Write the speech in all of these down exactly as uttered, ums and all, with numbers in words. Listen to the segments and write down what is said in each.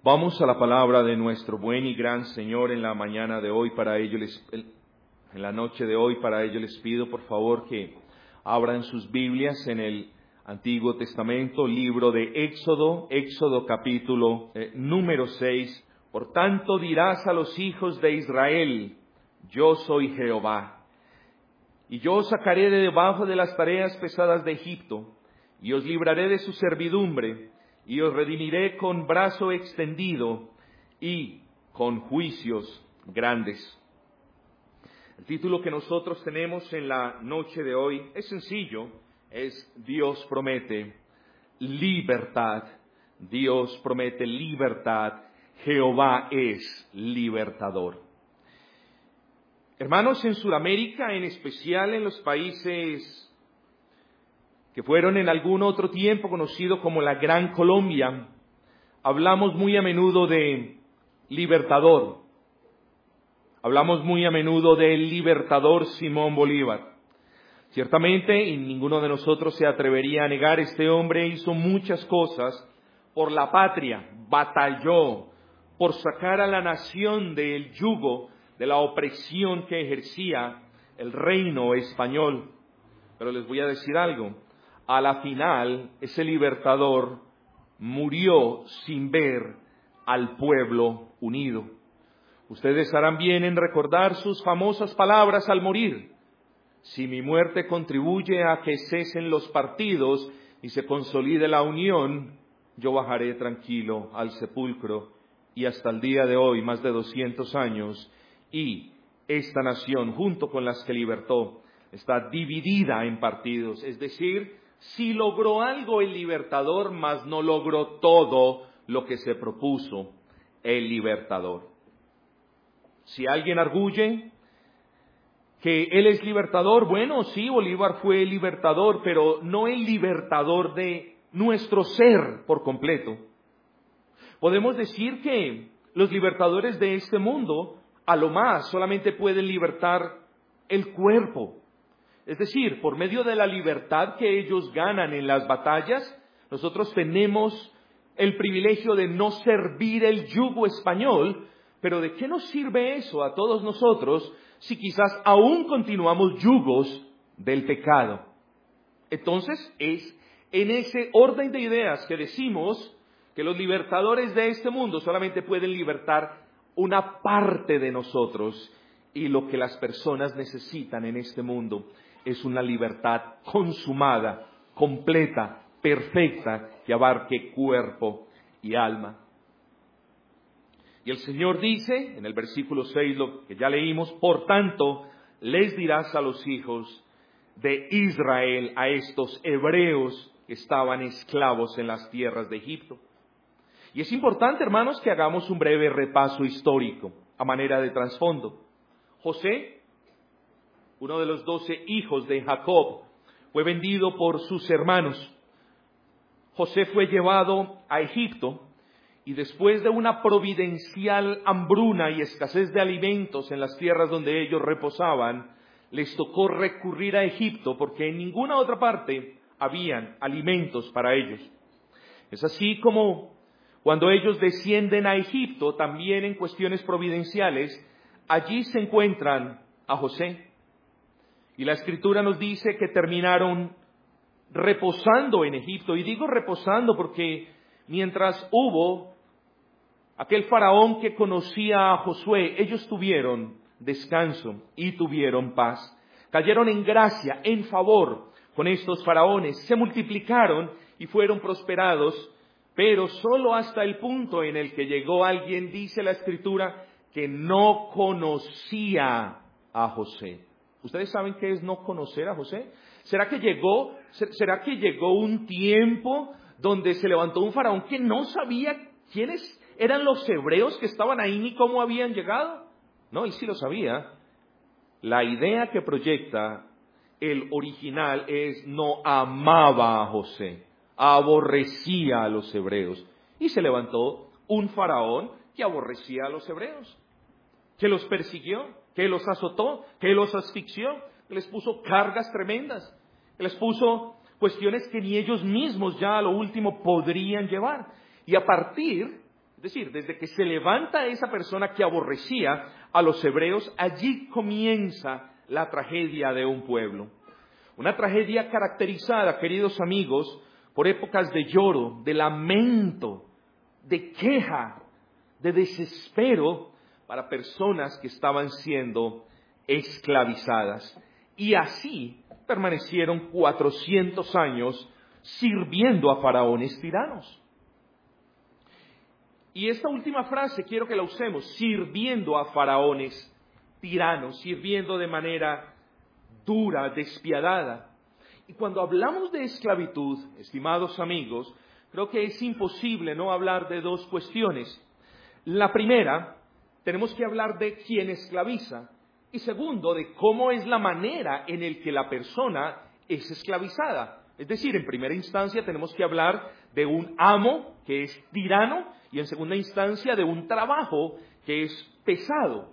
Vamos a la palabra de nuestro buen y gran Señor en la mañana de hoy. Para ello les, en la noche de hoy, para ello les pido por favor que abran sus Biblias en el Antiguo Testamento, libro de Éxodo, Éxodo capítulo eh, número seis. Por tanto dirás a los hijos de Israel, yo soy Jehová, y yo os sacaré de debajo de las tareas pesadas de Egipto, y os libraré de su servidumbre, y os redimiré con brazo extendido y con juicios grandes. El título que nosotros tenemos en la noche de hoy es sencillo, es Dios promete libertad. Dios promete libertad. Jehová es libertador. Hermanos, en Sudamérica, en especial en los países que fueron en algún otro tiempo conocidos como la Gran Colombia, hablamos muy a menudo de libertador. Hablamos muy a menudo del libertador Simón Bolívar. Ciertamente, y ninguno de nosotros se atrevería a negar, este hombre hizo muchas cosas por la patria, batalló por sacar a la nación del yugo, de la opresión que ejercía el reino español. Pero les voy a decir algo, a la final ese libertador murió sin ver al pueblo unido. Ustedes harán bien en recordar sus famosas palabras al morir. Si mi muerte contribuye a que cesen los partidos y se consolide la unión, yo bajaré tranquilo al sepulcro. Y hasta el día de hoy, más de doscientos años, y esta nación, junto con las que libertó, está dividida en partidos. Es decir, sí logró algo el libertador, mas no logró todo lo que se propuso el libertador. Si alguien arguye que él es libertador, bueno, sí, Bolívar fue el libertador, pero no el libertador de nuestro ser por completo. Podemos decir que los libertadores de este mundo, a lo más, solamente pueden libertar el cuerpo. Es decir, por medio de la libertad que ellos ganan en las batallas, nosotros tenemos el privilegio de no servir el yugo español. Pero ¿de qué nos sirve eso a todos nosotros si quizás aún continuamos yugos del pecado? Entonces es en ese orden de ideas que decimos que los libertadores de este mundo solamente pueden libertar una parte de nosotros, y lo que las personas necesitan en este mundo es una libertad consumada, completa, perfecta, que abarque cuerpo y alma. Y el Señor dice, en el versículo seis, lo que ya leímos, por tanto, les dirás a los hijos de Israel, a estos hebreos que estaban esclavos en las tierras de Egipto. Y es importante, hermanos, que hagamos un breve repaso histórico, a manera de trasfondo. José, uno de los doce hijos de Jacob, fue vendido por sus hermanos. José fue llevado a Egipto, y después de una providencial hambruna y escasez de alimentos en las tierras donde ellos reposaban, les tocó recurrir a Egipto porque en ninguna otra parte habían alimentos para ellos. Es así como cuando ellos descienden a Egipto, también en cuestiones providenciales, allí se encuentran a José. Y la Escritura nos dice que terminaron reposando en Egipto. Y digo reposando porque mientras hubo aquel faraón que conocía a Josué, ellos tuvieron descanso y tuvieron paz. Cayeron en gracia, en favor con estos faraones. Se multiplicaron y fueron prosperados, pero solo hasta el punto en el que llegó alguien, dice la Escritura, que no conocía a José. ¿Ustedes saben qué es no conocer a José? ¿Será que llegó, será que llegó un tiempo donde se levantó un faraón que no sabía quiénes eran los hebreos que estaban ahí ni cómo habían llegado? No, él sí lo sabía. La idea que proyecta el original es no amaba a José, aborrecía a los hebreos. Y se levantó un faraón que aborrecía a los hebreos, que los persiguió, que los azotó, que los asfixió, que les puso cargas tremendas, que les puso cuestiones que ni ellos mismos ya a lo último podrían llevar. Y a partir Es decir, desde que se levanta esa persona que aborrecía a los hebreos, allí comienza la tragedia de un pueblo. Una tragedia caracterizada, queridos amigos, por épocas de lloro, de lamento, de queja, de desespero para personas que estaban siendo esclavizadas. Y así permanecieron cuatrocientos años sirviendo a faraones tiranos. Y esta última frase quiero que la usemos, sirviendo a faraones tiranos, sirviendo de manera dura, despiadada. Y cuando hablamos de esclavitud, estimados amigos, creo que es imposible no hablar de dos cuestiones. La primera, tenemos que hablar de quién esclaviza. Y segundo, de cómo es la manera en la que la persona es esclavizada. Es decir, en primera instancia tenemos que hablar de un amo que es tirano y en segunda instancia de un trabajo que es pesado.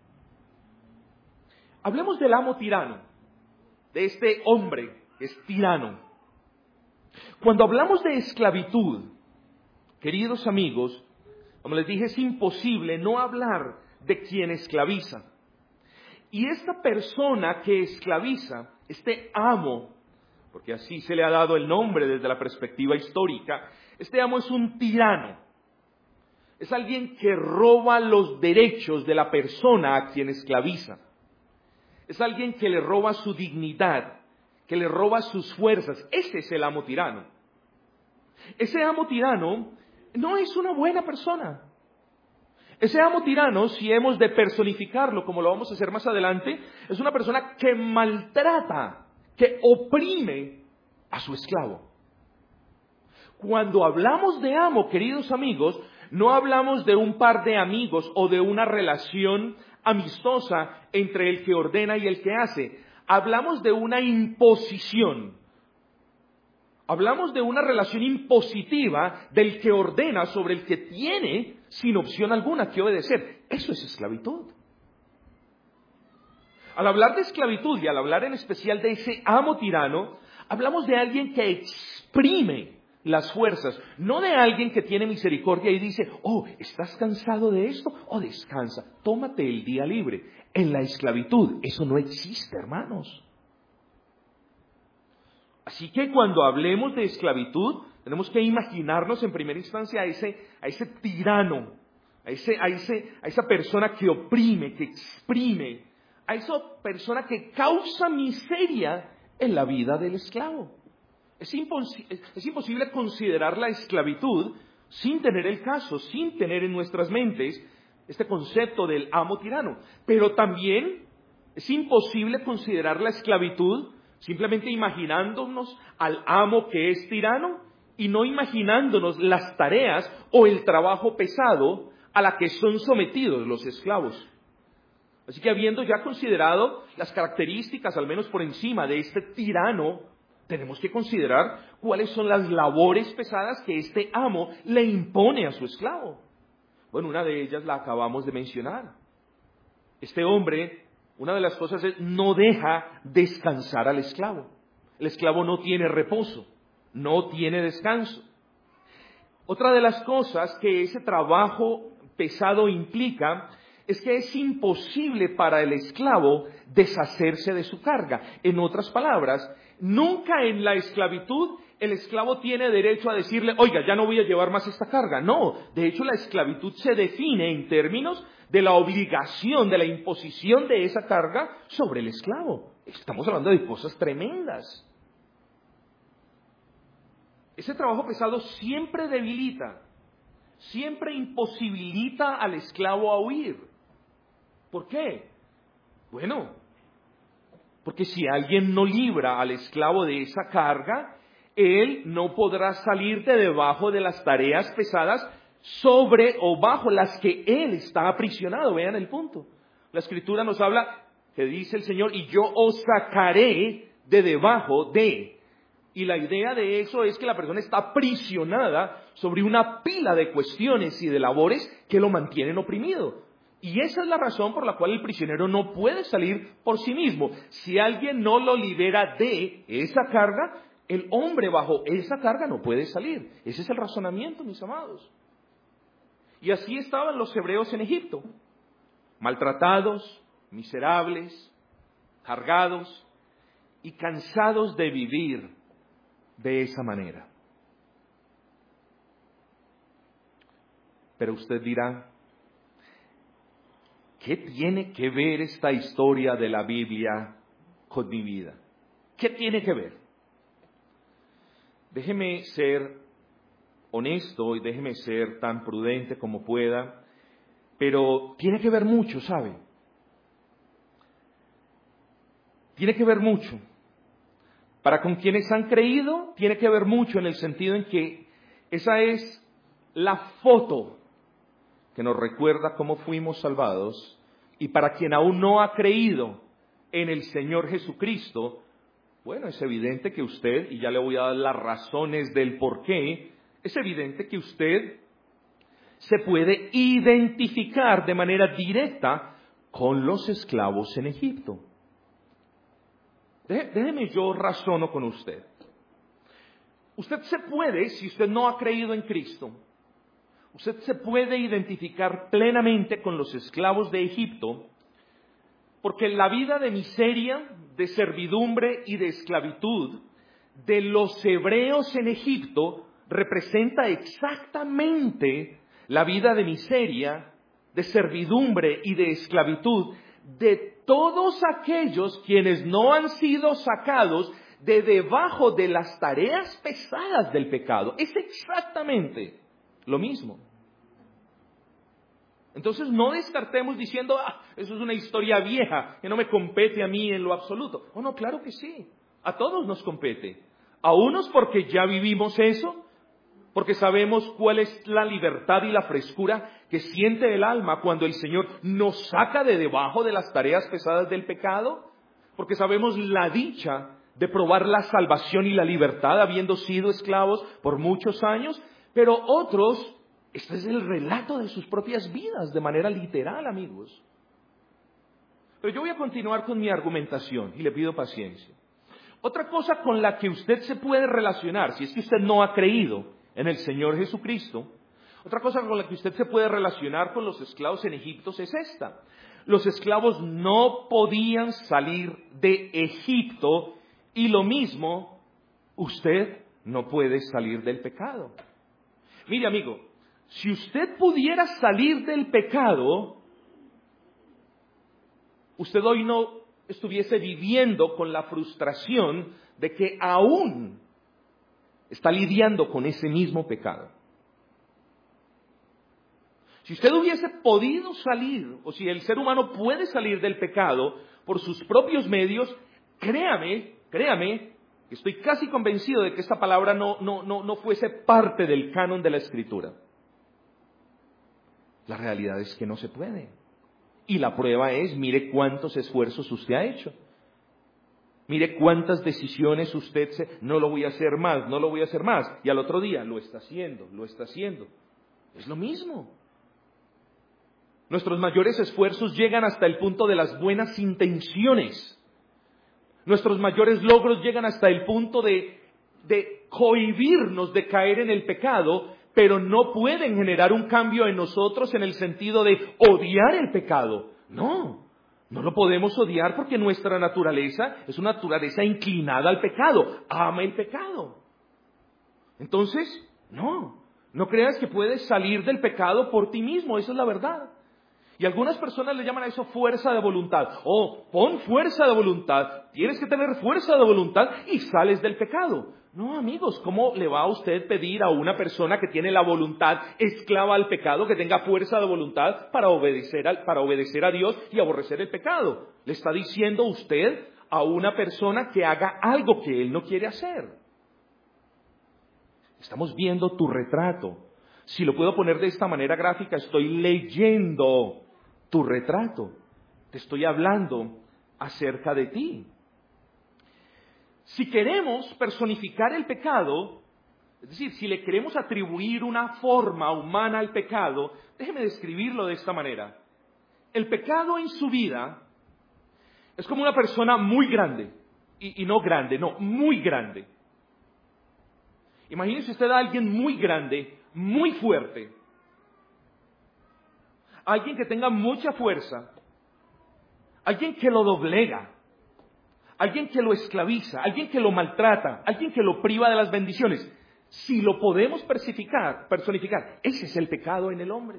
Hablemos del amo tirano, de este hombre que es tirano. Cuando hablamos de esclavitud, queridos amigos, como les dije, es imposible no hablar de quien esclaviza. Y esta persona que esclaviza, este amo, porque así se le ha dado el nombre desde la perspectiva histórica, este amo es un tirano. Es alguien que roba los derechos de la persona a quien esclaviza. Es alguien que le roba su dignidad, que le roba sus fuerzas. Ese es el amo tirano. Ese amo tirano no es una buena persona. Ese amo tirano, si hemos de personificarlo, como lo vamos a hacer más adelante, es una persona que maltrata, que oprime a su esclavo. Cuando hablamos de amo, queridos amigos, no hablamos de un par de amigos o de una relación amistosa entre el que ordena y el que hace. Hablamos de una imposición. Hablamos de una relación impositiva del que ordena sobre el que tiene, sin opción alguna, que obedecer. Eso es esclavitud. Al hablar de esclavitud y al hablar en especial de ese amo tirano, hablamos de alguien que exprime las fuerzas, no de alguien que tiene misericordia y dice, oh, ¿estás cansado de esto? Oh, descansa, tómate el día libre. En la esclavitud eso no existe, hermanos. Así que cuando hablemos de esclavitud, tenemos que imaginarnos en primera instancia a ese, a ese tirano, a, ese, a, ese, a esa persona que oprime, que exprime, a esa persona que causa miseria en la vida del esclavo. Es, impos- es imposible considerar la esclavitud sin tener el caso, sin tener en nuestras mentes este concepto del amo tirano. Pero también es imposible considerar la esclavitud simplemente imaginándonos al amo que es tirano y no imaginándonos las tareas o el trabajo pesado a la que son sometidos los esclavos. Así que habiendo ya considerado las características, al menos por encima, de este tirano, tenemos que considerar cuáles son las labores pesadas que este amo le impone a su esclavo. Bueno, una de ellas la acabamos de mencionar. Este hombre, una de las cosas es, no deja descansar al esclavo. El esclavo no tiene reposo, no tiene descanso. Otra de las cosas que ese trabajo pesado implica es que es imposible para el esclavo deshacerse de su carga. En otras palabras, nunca en la esclavitud el esclavo tiene derecho a decirle, oiga, ya no voy a llevar más esta carga. No, de hecho la esclavitud se define en términos de la obligación, de la imposición de esa carga sobre el esclavo. Estamos hablando de cosas tremendas. Ese trabajo pesado siempre debilita, siempre imposibilita al esclavo a huir. ¿Por qué? Bueno, porque si alguien no libra al esclavo de esa carga, él no podrá salir de debajo de las tareas pesadas sobre o bajo las que él está aprisionado. Vean el punto. La Escritura nos habla que dice el Señor, y yo os sacaré de debajo de. Y la idea de eso es que la persona está aprisionada sobre una pila de cuestiones y de labores que lo mantienen oprimido. Y esa es la razón por la cual el prisionero no puede salir por sí mismo. Si alguien no lo libera de esa carga, el hombre bajo esa carga no puede salir. Ese es el razonamiento, mis amados. Y así estaban los hebreos en Egipto, maltratados, miserables, cargados y cansados de vivir de esa manera. Pero usted dirá, ¿qué tiene que ver esta historia de la Biblia con mi vida? ¿Qué tiene que ver? Déjeme ser honesto y déjeme ser tan prudente como pueda, pero tiene que ver mucho, ¿sabe? Tiene que ver mucho. Para con quienes han creído, tiene que ver mucho en el sentido en que esa es la foto que nos recuerda cómo fuimos salvados, y para quien aún no ha creído en el Señor Jesucristo, bueno, es evidente que usted, y ya le voy a dar las razones del por qué, es evidente que usted se puede identificar de manera directa con los esclavos en Egipto. Déjeme yo razono con usted. Usted se puede, si usted no ha creído en Cristo, usted se puede identificar plenamente con los esclavos de Egipto, porque la vida de miseria, de servidumbre y de esclavitud de los hebreos en Egipto representa exactamente la vida de miseria, de servidumbre y de esclavitud de todos aquellos quienes no han sido sacados de debajo de las tareas pesadas del pecado. Es exactamente lo mismo. Entonces no descartemos diciendo, ah, eso es una historia vieja, que no me compete a mí en lo absoluto. Oh, no, claro que sí, a todos nos compete. A unos porque ya vivimos eso, porque sabemos cuál es la libertad y la frescura que siente el alma cuando el Señor nos saca de debajo de las tareas pesadas del pecado, porque sabemos la dicha de probar la salvación y la libertad habiendo sido esclavos por muchos años, pero otros, este es el relato de sus propias vidas de manera literal, amigos. Pero yo voy a continuar con mi argumentación y le pido paciencia. Otra cosa con la que usted se puede relacionar, si es que usted no ha creído en el Señor Jesucristo, otra cosa con la que usted se puede relacionar con los esclavos en Egipto es esta. Los esclavos no podían salir de Egipto y lo mismo, usted no puede salir del pecado. Mire, amigo, si usted pudiera salir del pecado, usted hoy no estuviese viviendo con la frustración de que aún está lidiando con ese mismo pecado. Si usted hubiese podido salir, o si el ser humano puede salir del pecado por sus propios medios, créame, créame, estoy casi convencido de que esta palabra no, no, no, no fuese parte del canon de la Escritura. La realidad es que no se puede. Y la prueba es, mire cuántos esfuerzos usted ha hecho. Mire cuántas decisiones usted se, no lo voy a hacer más, no lo voy a hacer más. Y al otro día, lo está haciendo, lo está haciendo. Es lo mismo. Nuestros mayores esfuerzos llegan hasta el punto de las buenas intenciones. Nuestros mayores logros llegan hasta el punto de, de cohibirnos de caer en el pecado, pero no pueden generar un cambio en nosotros en el sentido de odiar el pecado. No, no lo podemos odiar porque nuestra naturaleza es una naturaleza inclinada al pecado, ama el pecado. Entonces, no, no creas que puedes salir del pecado por ti mismo, esa es la verdad. Y algunas personas le llaman a eso fuerza de voluntad. Oh, pon fuerza de voluntad, tienes que tener fuerza de voluntad y sales del pecado. No, amigos, ¿cómo le va a usted pedir a una persona que tiene la voluntad esclava al pecado que tenga fuerza de voluntad para obedecer, al, para obedecer a Dios y aborrecer el pecado? Le está diciendo usted a una persona que haga algo que él no quiere hacer. Estamos viendo tu retrato. Si lo puedo poner de esta manera gráfica, estoy leyendo tu retrato. Te estoy hablando acerca de ti. Si queremos personificar el pecado, es decir, si le queremos atribuir una forma humana al pecado, déjeme describirlo de esta manera. El pecado en su vida es como una persona muy grande, y, y no grande, no, muy grande. Imagínese usted a alguien muy grande, muy fuerte, alguien que tenga mucha fuerza, alguien que lo doblega, alguien que lo esclaviza, alguien que lo maltrata, alguien que lo priva de las bendiciones. Si lo podemos personificar, personificar, ese es el pecado en el hombre.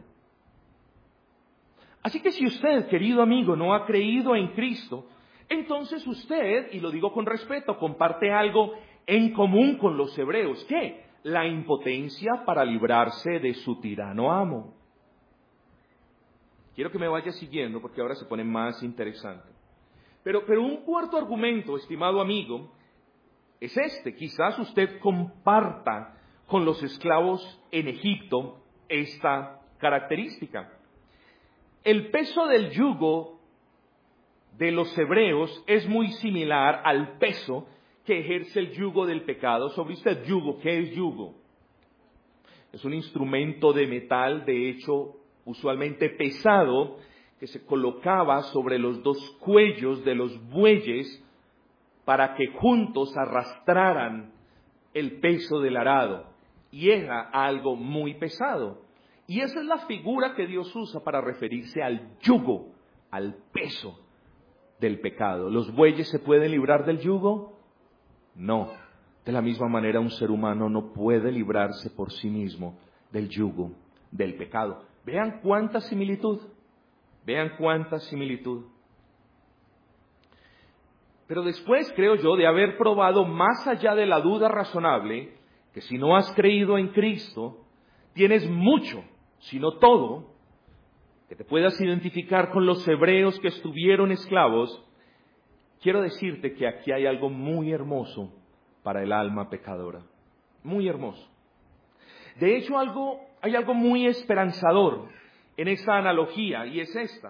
Así que si usted, querido amigo, no ha creído en Cristo, entonces usted, y lo digo con respeto, comparte algo en común con los hebreos. ¿Qué? La impotencia para librarse de su tirano amo. Quiero que me vaya siguiendo porque ahora se pone más interesante. Pero, pero un cuarto argumento, estimado amigo, es este. Quizás usted comparta con los esclavos en Egipto esta característica. El peso del yugo de los hebreos es muy similar al peso que ejerce el yugo del pecado sobre usted. Yugo, ¿qué es yugo? Es un instrumento de metal, de hecho, usualmente pesado, que se colocaba sobre los dos cuellos de los bueyes para que juntos arrastraran el peso del arado. Y era algo muy pesado. Y esa es la figura que Dios usa para referirse al yugo, al peso del pecado. ¿Los bueyes se pueden librar del yugo? No. De la misma manera, un ser humano no puede librarse por sí mismo del yugo del pecado. Vean cuánta similitud. Vean cuánta similitud. Pero después, creo yo, de haber probado más allá de la duda razonable, que si no has creído en Cristo, tienes mucho, si no todo, que te puedas identificar con los hebreos que estuvieron esclavos, quiero decirte que aquí hay algo muy hermoso para el alma pecadora. Muy hermoso. De hecho, algo, hay algo muy esperanzador en esa analogía, y es esta.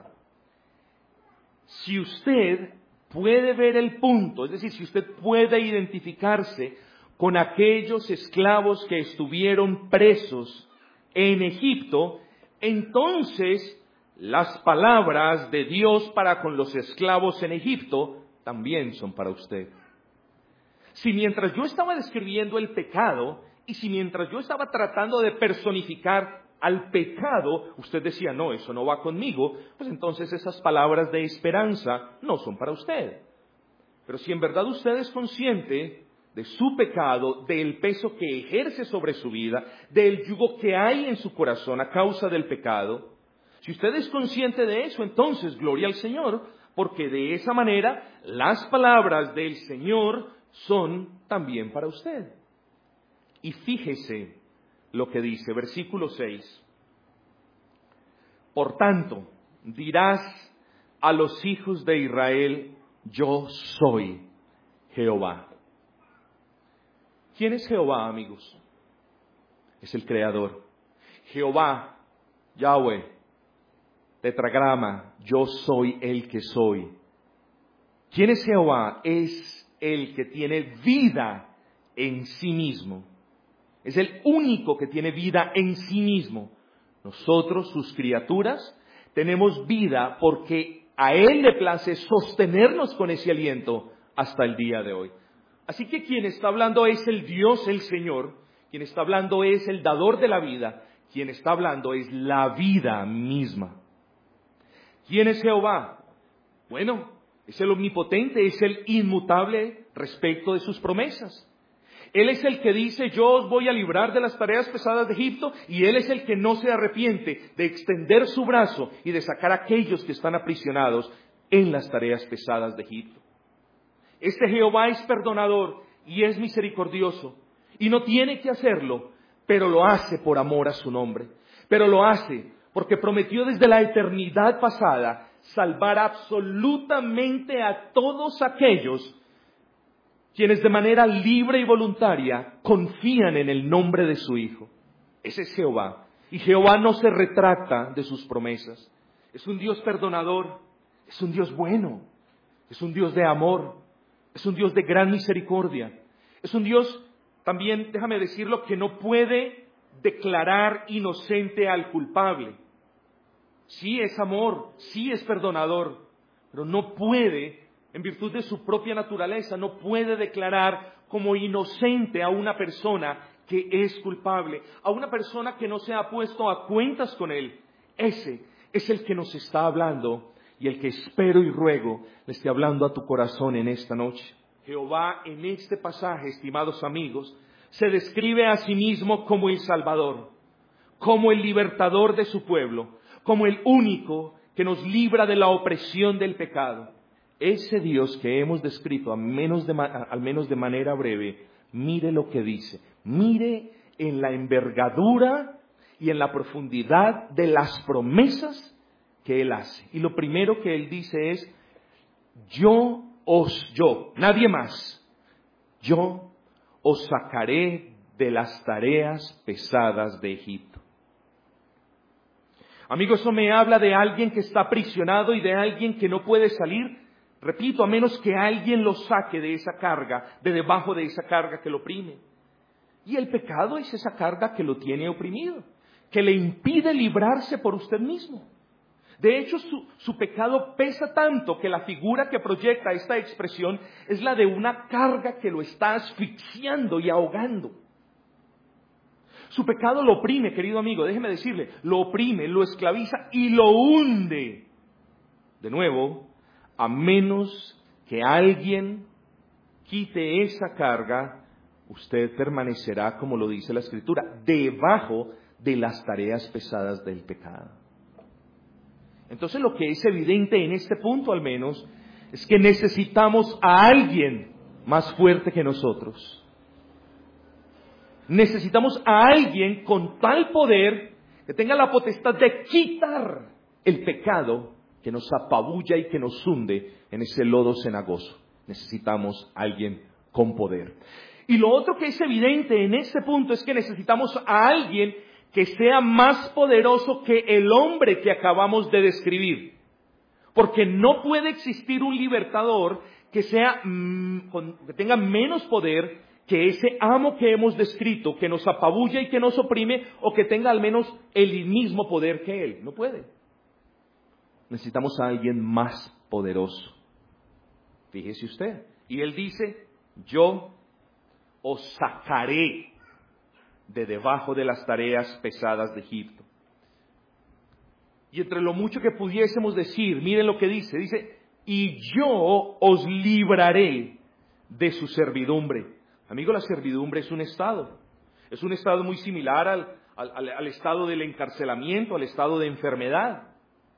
Si usted puede ver el punto, es decir, si usted puede identificarse con aquellos esclavos que estuvieron presos en Egipto, entonces las palabras de Dios para con los esclavos en Egipto también son para usted. Si mientras yo estaba describiendo el pecado, y si mientras yo estaba tratando de personificar al pecado, usted decía, no, eso no va conmigo, pues entonces esas palabras de esperanza no son para usted. Pero si en verdad usted es consciente de su pecado, del peso que ejerce sobre su vida, del yugo que hay en su corazón a causa del pecado, si usted es consciente de eso, entonces gloria al Señor, porque de esa manera las palabras del Señor son también para usted. Y fíjese lo que dice, versículo seis. Por tanto, dirás a los hijos de Israel, yo soy Jehová. ¿Quién es Jehová, amigos? Es el Creador. Jehová, Yahweh, tetragrama, yo soy el que soy. ¿Quién es Jehová? Es el que tiene vida en sí mismo. Es el único que tiene vida en sí mismo. Nosotros, sus criaturas, tenemos vida porque a Él le place sostenernos con ese aliento hasta el día de hoy. Así que quien está hablando es el Dios, el Señor. Quien está hablando es el dador de la vida. Quien está hablando es la vida misma. ¿Quién es Jehová? Bueno, es el omnipotente, es el inmutable respecto de sus promesas. Él es el que dice, yo os voy a librar de las tareas pesadas de Egipto, y Él es el que no se arrepiente de extender su brazo y de sacar a aquellos que están aprisionados en las tareas pesadas de Egipto. Este Jehová es perdonador y es misericordioso, y no tiene que hacerlo, pero lo hace por amor a su nombre. Pero lo hace porque prometió desde la eternidad pasada salvar absolutamente a todos aquellos quienes de manera libre y voluntaria confían en el nombre de su Hijo. Ese es Jehová. Y Jehová no se retracta de sus promesas. Es un Dios perdonador, es un Dios bueno, es un Dios de amor, es un Dios de gran misericordia. Es un Dios, también, déjame decirlo, que no puede declarar inocente al culpable. Sí es amor, sí es perdonador, pero no puede, en virtud de su propia naturaleza, no puede declarar como inocente a una persona que es culpable, a una persona que no se ha puesto a cuentas con Él. Ese es el que nos está hablando y el que espero y ruego le esté hablando a tu corazón en esta noche. Jehová en este pasaje, estimados amigos, se describe a sí mismo como el Salvador, como el libertador de su pueblo, como el único que nos libra de la opresión del pecado. Ese Dios que hemos descrito, al menos de, al menos de manera breve, mire lo que dice. Mire en la envergadura y en la profundidad de las promesas que Él hace. Y lo primero que Él dice es, yo os, yo, nadie más, yo os sacaré de las tareas pesadas de Egipto. Amigo, eso me habla de alguien que está aprisionado y de alguien que no puede salir. Repito, a menos que alguien lo saque de esa carga, de debajo de esa carga que lo oprime. Y el pecado es esa carga que lo tiene oprimido, que le impide librarse por usted mismo. De hecho, su, su pecado pesa tanto que la figura que proyecta esta expresión es la de una carga que lo está asfixiando y ahogando. Su pecado lo oprime, querido amigo, déjeme decirle, lo oprime, lo esclaviza y lo hunde. De nuevo, a menos que alguien quite esa carga, usted permanecerá, como lo dice la Escritura, debajo de las tareas pesadas del pecado. Entonces lo que es evidente en este punto al menos, es que necesitamos a alguien más fuerte que nosotros. Necesitamos a alguien con tal poder que tenga la potestad de quitar el pecado que nos apabulla y que nos hunde en ese lodo cenagoso. Necesitamos a alguien con poder. Y lo otro que es evidente en este punto es que necesitamos a alguien que sea más poderoso que el hombre que acabamos de describir. Porque no puede existir un libertador que sea, mmm, con, que tenga menos poder que ese amo que hemos descrito, que nos apabulla y que nos oprime, o que tenga al menos el mismo poder que él. No puede. Necesitamos a alguien más poderoso. Fíjese usted. Y él dice, yo os sacaré de debajo de las tareas pesadas de Egipto. Y entre lo mucho que pudiésemos decir, miren lo que dice, dice, y yo os libraré de su servidumbre. Amigo, la servidumbre es un estado, es un estado muy similar al, al, al estado del encarcelamiento, al estado de enfermedad.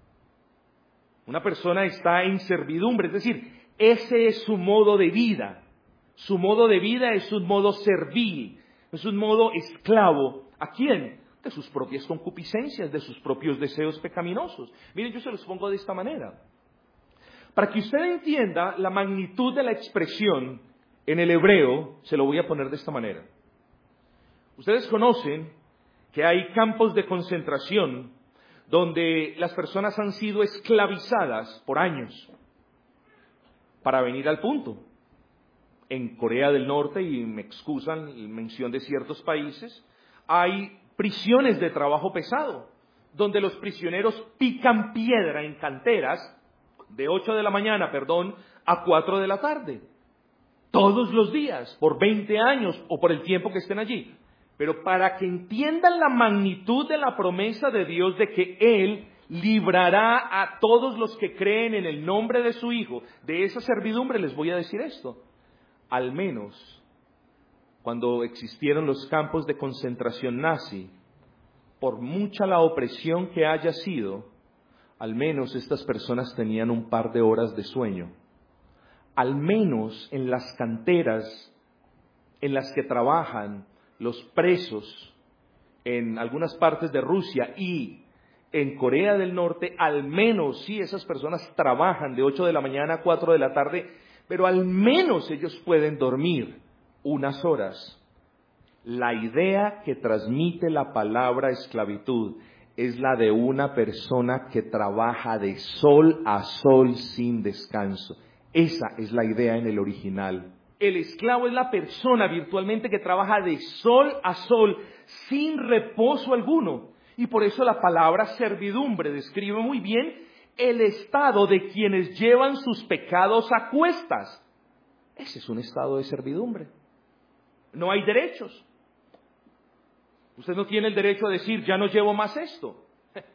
Una persona está en servidumbre, es decir, ese es su modo de vida. Su modo de vida es un modo servil, es un modo esclavo. ¿A quién? De sus propias concupiscencias, de sus propios deseos pecaminosos. Miren, yo se los pongo de esta manera. Para que usted entienda la magnitud de la expresión en el hebreo, se lo voy a poner de esta manera. Ustedes conocen que hay campos de concentración donde las personas han sido esclavizadas por años. Para venir al punto, en Corea del Norte, y me excusan la mención de ciertos países, hay prisiones de trabajo pesado, donde los prisioneros pican piedra en canteras de ocho de la mañana, perdón, a cuatro de la tarde. Todos los días, por veinte años o por el tiempo que estén allí. Pero para que entiendan la magnitud de la promesa de Dios de que Él librará a todos los que creen en el nombre de su Hijo de esa servidumbre, les voy a decir esto. Al menos cuando existieron los campos de concentración nazi, por mucha la opresión que haya sido, al menos estas personas tenían un par de horas de sueño. Al menos en las canteras en las que trabajan los presos en algunas partes de Rusia y en Corea del Norte, al menos sí esas personas trabajan de ocho de la mañana a cuatro de la tarde, pero al menos ellos pueden dormir unas horas. La idea que transmite la palabra esclavitud es la de una persona que trabaja de sol a sol sin descanso. Esa es la idea en el original. El esclavo es la persona virtualmente que trabaja de sol a sol sin reposo alguno. Y por eso la palabra servidumbre describe muy bien el estado de quienes llevan sus pecados a cuestas. Ese es un estado de servidumbre. No hay derechos. Usted no tiene el derecho a decir, ya no llevo más esto.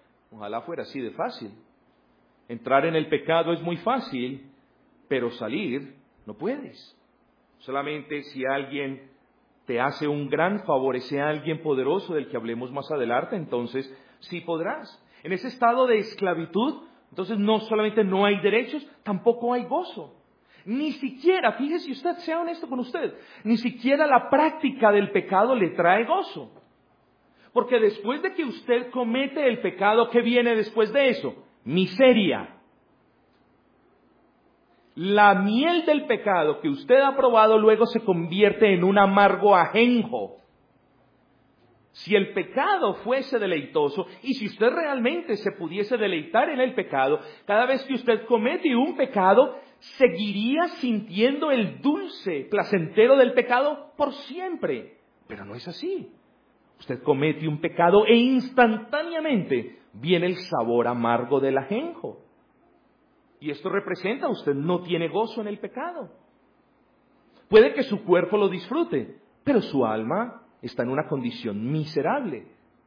Ojalá fuera así de fácil. Entrar en el pecado es muy fácil, pero salir no puedes. Solamente si alguien te hace un gran favor, ese alguien poderoso del que hablemos más adelante, entonces sí podrás. En ese estado de esclavitud, entonces no solamente no hay derechos, tampoco hay gozo. Ni siquiera, fíjese usted, sea honesto con usted, ni siquiera la práctica del pecado le trae gozo. Porque después de que usted comete el pecado, ¿qué viene después de eso? Miseria. La miel del pecado que usted ha probado luego se convierte en un amargo ajenjo. Si el pecado fuese deleitoso, y si usted realmente se pudiese deleitar en el pecado, cada vez que usted comete un pecado, seguiría sintiendo el dulce, placentero del pecado por siempre. Pero no es así. Usted comete un pecado e instantáneamente viene el sabor amargo del ajenjo. Y esto representa, usted no tiene gozo en el pecado. Puede que su cuerpo lo disfrute, pero su alma está en una condición miserable.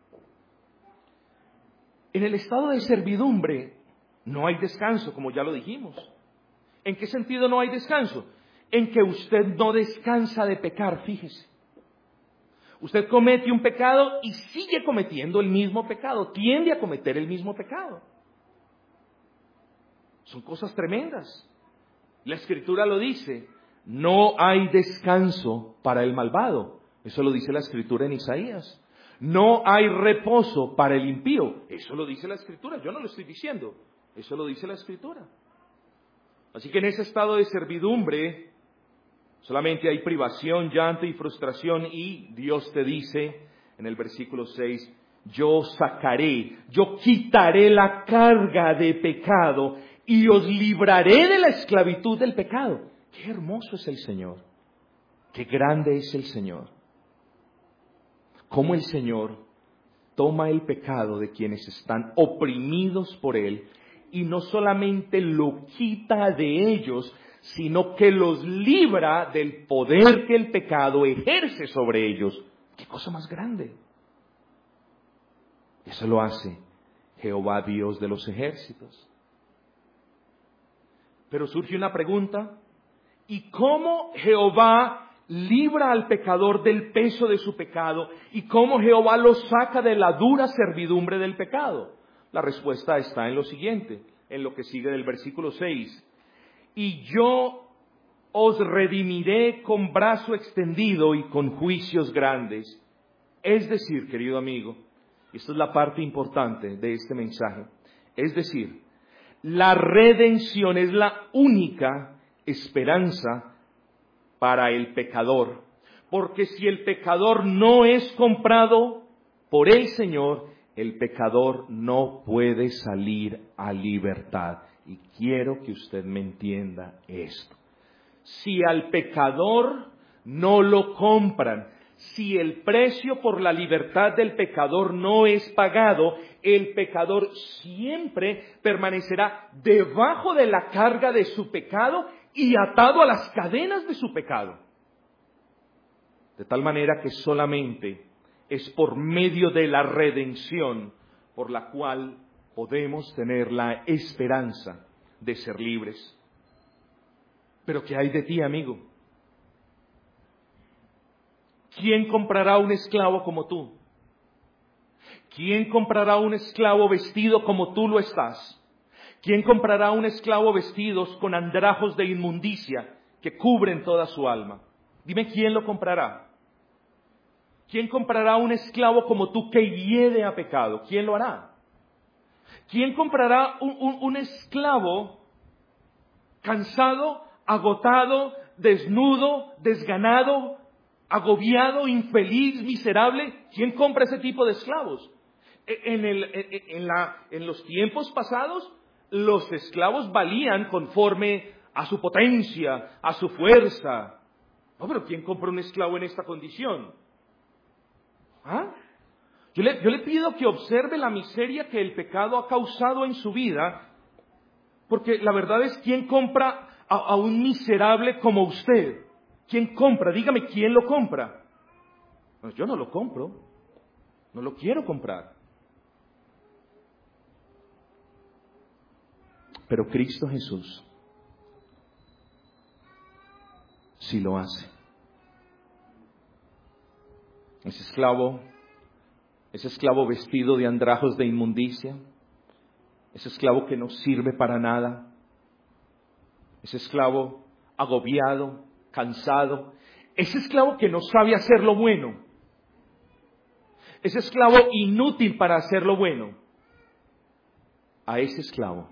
En el estado de servidumbre no hay descanso, como ya lo dijimos. ¿En qué sentido no hay descanso? En que usted no descansa de pecar, fíjese. Usted comete un pecado y sigue cometiendo el mismo pecado, tiende a cometer el mismo pecado. Son cosas tremendas. La Escritura lo dice, no hay descanso para el malvado. Eso lo dice la Escritura en Isaías. No hay reposo para el impío. Eso lo dice la Escritura, yo no lo estoy diciendo. Eso lo dice la Escritura. Así que en ese estado de servidumbre solamente hay privación, llanto y frustración, y Dios te dice en el versículo seis, yo sacaré, yo quitaré la carga de pecado y os libraré de la esclavitud del pecado. Qué hermoso es el Señor, qué grande es el Señor. Cómo el Señor toma el pecado de quienes están oprimidos por Él y no solamente lo quita de ellos, sino que los libra del poder que el pecado ejerce sobre ellos. ¡Qué cosa más grande! Eso lo hace Jehová Dios de los ejércitos. Pero surge una pregunta, ¿y cómo Jehová libra al pecador del peso de su pecado? ¿Y cómo Jehová lo saca de la dura servidumbre del pecado? La respuesta está en lo siguiente, en lo que sigue del versículo seis. Y yo os redimiré con brazo extendido y con juicios grandes. Es decir, querido amigo, esta es la parte importante de este mensaje. Es decir, la redención es la única esperanza para el pecador. Porque si el pecador no es comprado por el Señor, el pecador no puede salir a libertad. Y quiero que usted me entienda esto. Si al pecador no lo compran, si el precio por la libertad del pecador no es pagado, el pecador siempre permanecerá debajo de la carga de su pecado y atado a las cadenas de su pecado. De tal manera que solamente es por medio de la redención por la cual podemos tener la esperanza de ser libres. Pero ¿qué hay de ti, amigo? ¿Quién comprará un esclavo como tú? ¿Quién comprará un esclavo vestido como tú lo estás? ¿Quién comprará un esclavo vestido con andrajos de inmundicia que cubren toda su alma? Dime, ¿quién lo comprará? ¿Quién comprará un esclavo como tú que hiede a pecado? ¿Quién lo hará? ¿Quién comprará un, un, un esclavo cansado, agotado, desnudo, desganado, agobiado, infeliz, miserable? ¿Quién compra ese tipo de esclavos? En, el, en, la, en los tiempos pasados, los esclavos valían conforme a su potencia, a su fuerza. No, pero ¿quién compra un esclavo en esta condición? ¿Ah? Yo le, yo le pido que observe la miseria que el pecado ha causado en su vida, porque la verdad es, ¿quién compra a, a un miserable como usted? ¿Quién compra? Dígame, ¿quién lo compra? No, yo no lo compro, no lo quiero comprar. Pero Cristo Jesús sí lo hace. Ese esclavo, ese esclavo vestido de andrajos de inmundicia, ese esclavo que no sirve para nada, ese esclavo agobiado, cansado, ese esclavo que no sabe hacer lo bueno, ese esclavo inútil para hacer lo bueno, a ese esclavo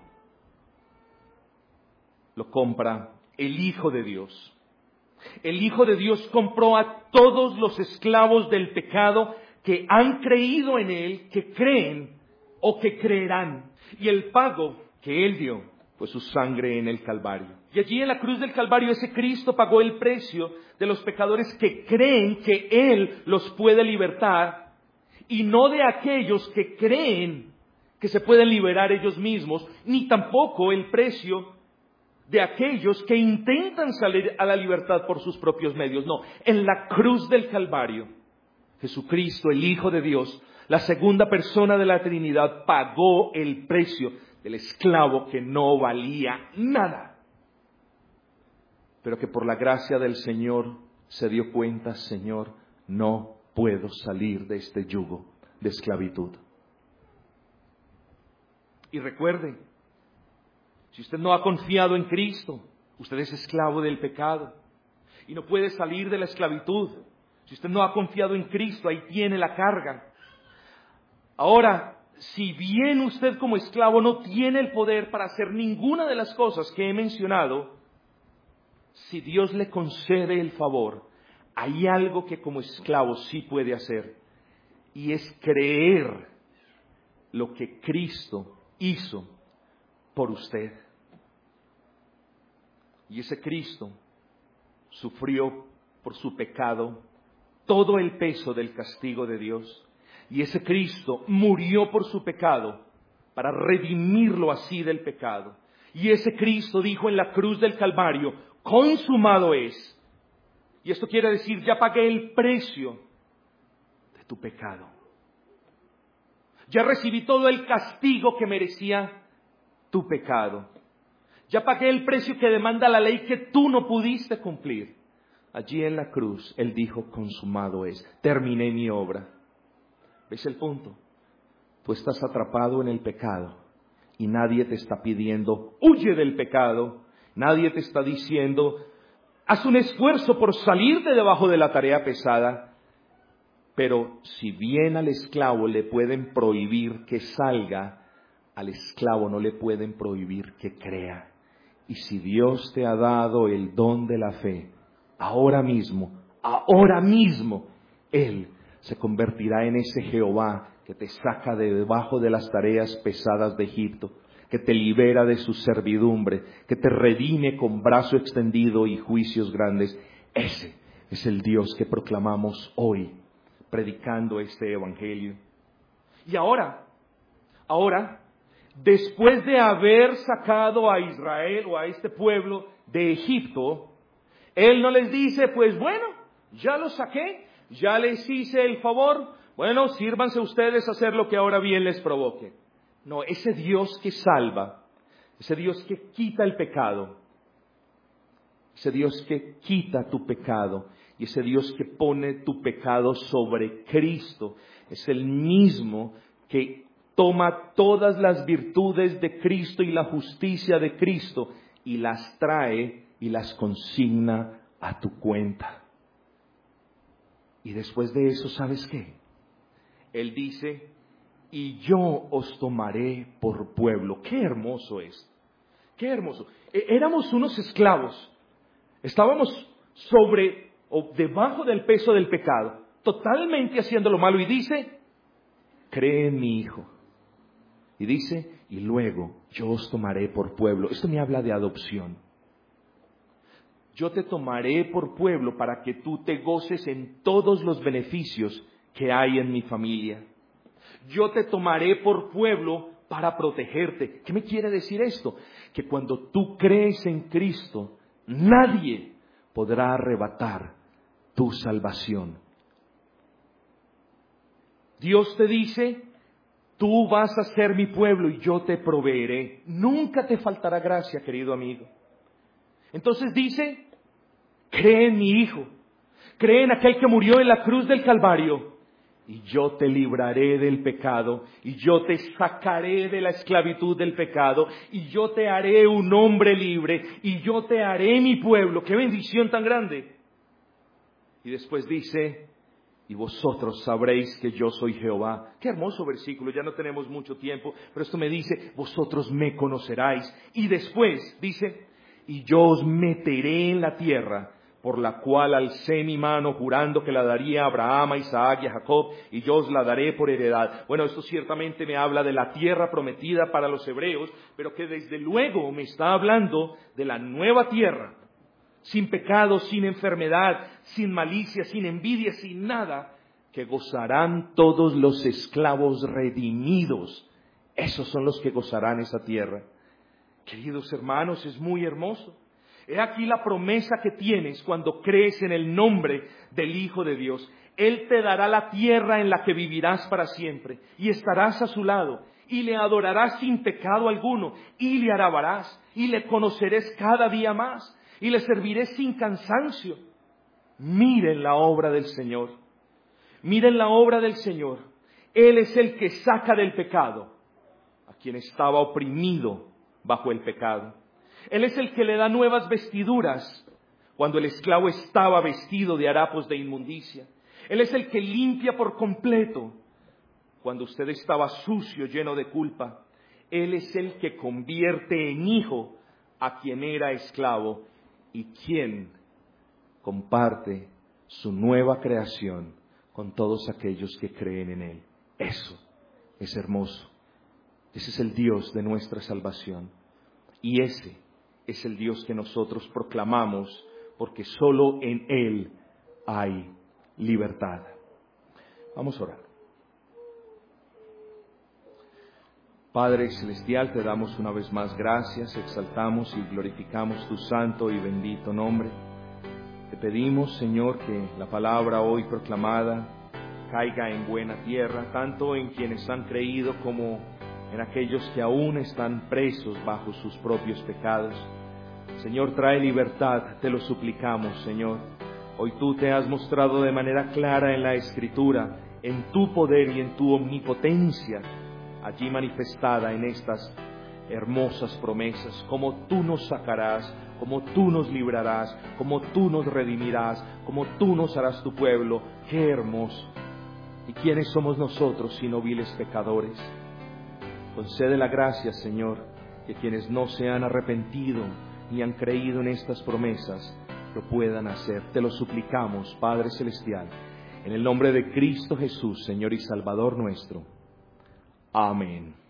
lo compra el Hijo de Dios. El Hijo de Dios compró a todos los esclavos del pecado que han creído en Él, que creen o que creerán. Y el pago que Él dio fue su sangre en el Calvario. Y allí en la cruz del Calvario ese Cristo pagó el precio de los pecadores que creen que Él los puede libertar, y no de aquellos que creen que se pueden liberar ellos mismos, ni tampoco el precio de aquellos que intentan salir a la libertad por sus propios medios. No, en la cruz del Calvario, Jesucristo, el Hijo de Dios, la segunda persona de la Trinidad, pagó el precio del esclavo que no valía nada, pero que por la gracia del Señor se dio cuenta: Señor, no puedo salir de este yugo de esclavitud. Y recuerden, si usted no ha confiado en Cristo, usted es esclavo del pecado y no puede salir de la esclavitud. Si usted no ha confiado en Cristo, ahí tiene la carga. Ahora, si bien usted como esclavo no tiene el poder para hacer ninguna de las cosas que he mencionado, si Dios le concede el favor, hay algo que como esclavo sí puede hacer, y es creer lo que Cristo hizo por usted. Y ese Cristo sufrió por su pecado todo el peso del castigo de Dios. Y ese Cristo murió por su pecado para redimirlo así del pecado. Y ese Cristo dijo en la cruz del Calvario: consumado es. Y esto quiere decir: ya pagué el precio de tu pecado. Ya recibí todo el castigo que merecía tu pecado. Ya pagué el precio que demanda la ley que tú no pudiste cumplir. Allí en la cruz Él dijo: consumado es, terminé mi obra. ¿Ves el punto? Tú estás atrapado en el pecado y nadie te está pidiendo: huye del pecado. Nadie te está diciendo: haz un esfuerzo por salir de debajo de la tarea pesada. Pero si bien al esclavo le pueden prohibir que salga, al esclavo no le pueden prohibir que crea. Y si Dios te ha dado el don de la fe, ahora mismo, ahora mismo, Él se convertirá en ese Jehová que te saca de debajo de las tareas pesadas de Egipto, que te libera de su servidumbre, que te redime con brazo extendido y juicios grandes. Ese es el Dios que proclamamos hoy, predicando este evangelio. Y ahora, ahora, después de haber sacado a Israel o a este pueblo de Egipto, Él no les dice: pues bueno, ya los saqué, ya les hice el favor, bueno, sírvanse ustedes a hacer lo que ahora bien les provoque. No, ese Dios que salva, ese Dios que quita el pecado, ese Dios que quita tu pecado y ese Dios que pone tu pecado sobre Cristo, es el mismo que toma todas las virtudes de Cristo y la justicia de Cristo y las trae y las consigna a tu cuenta. Y después de eso, ¿sabes qué? Él dice: y yo os tomaré por pueblo. ¡Qué hermoso es! ¡Qué hermoso! E- éramos unos esclavos. Estábamos sobre o debajo del peso del pecado, totalmente haciendo lo malo. Y dice: cree en mi Hijo. Y dice: y luego yo os tomaré por pueblo. Esto me habla de adopción. Yo te tomaré por pueblo para que tú te goces en todos los beneficios que hay en mi familia. Yo te tomaré por pueblo para protegerte. ¿Qué me quiere decir esto? Que cuando tú crees en Cristo, nadie podrá arrebatar tu salvación. Dios te dice: Tú vas a ser mi pueblo y yo te proveeré. Nunca te faltará gracia, querido amigo. Entonces dice, cree en mi Hijo, cree en aquel que murió en la cruz del Calvario, y yo te libraré del pecado, y yo te sacaré de la esclavitud del pecado, y yo te haré un hombre libre, y yo te haré mi pueblo. ¡Qué bendición tan grande! Y después dice, y vosotros sabréis que yo soy Jehová. Qué hermoso versículo, ya no tenemos mucho tiempo, pero esto me dice, vosotros me conoceráis. Y después dice, y yo os meteré en la tierra, por la cual alcé mi mano jurando que la daría a Abraham, a Isaac y a Jacob, y yo os la daré por heredad. Bueno, esto ciertamente me habla de la tierra prometida para los hebreos, pero que desde luego me está hablando de la nueva tierra, sin pecado, sin enfermedad, sin malicia, sin envidia, sin nada, que gozarán todos los esclavos redimidos. Esos son los que gozarán esa tierra. Queridos hermanos, es muy hermoso. He aquí la promesa que tienes cuando crees en el nombre del Hijo de Dios. Él te dará la tierra en la que vivirás para siempre, y estarás a su lado, y le adorarás sin pecado alguno, y le alabarás, y le conocerás cada día más, y le serviré sin cansancio. Miren la obra del Señor. Miren la obra del Señor. Él es el que saca del pecado a quien estaba oprimido bajo el pecado. Él es el que le da nuevas vestiduras cuando el esclavo estaba vestido de harapos de inmundicia. Él es el que limpia por completo cuando usted estaba sucio, lleno de culpa. Él es el que convierte en hijo a quien era esclavo y quien comparte su nueva creación con todos aquellos que creen en Él. Eso es hermoso. Ese es el Dios de nuestra salvación. Y ese es el Dios que nosotros proclamamos, porque solo en Él hay libertad. Vamos a orar. Padre Celestial, te damos una vez más gracias, exaltamos y glorificamos tu santo y bendito nombre. Te pedimos, Señor, que la palabra hoy proclamada caiga en buena tierra, tanto en quienes han creído como en aquellos que aún están presos bajo sus propios pecados. Señor, trae libertad, te lo suplicamos, Señor. Hoy tú te has mostrado de manera clara en la Escritura, en tu poder y en tu omnipotencia, allí manifestada en estas hermosas promesas, como tú nos sacarás, como tú nos librarás, como tú nos redimirás, como tú nos harás tu pueblo. ¡Qué hermoso! ¿Y quiénes somos nosotros sino viles pecadores? Concede la gracia, Señor, que quienes no se han arrepentido ni han creído en estas promesas lo puedan hacer. Te lo suplicamos, Padre Celestial, en el nombre de Cristo Jesús, Señor y Salvador nuestro. Amén.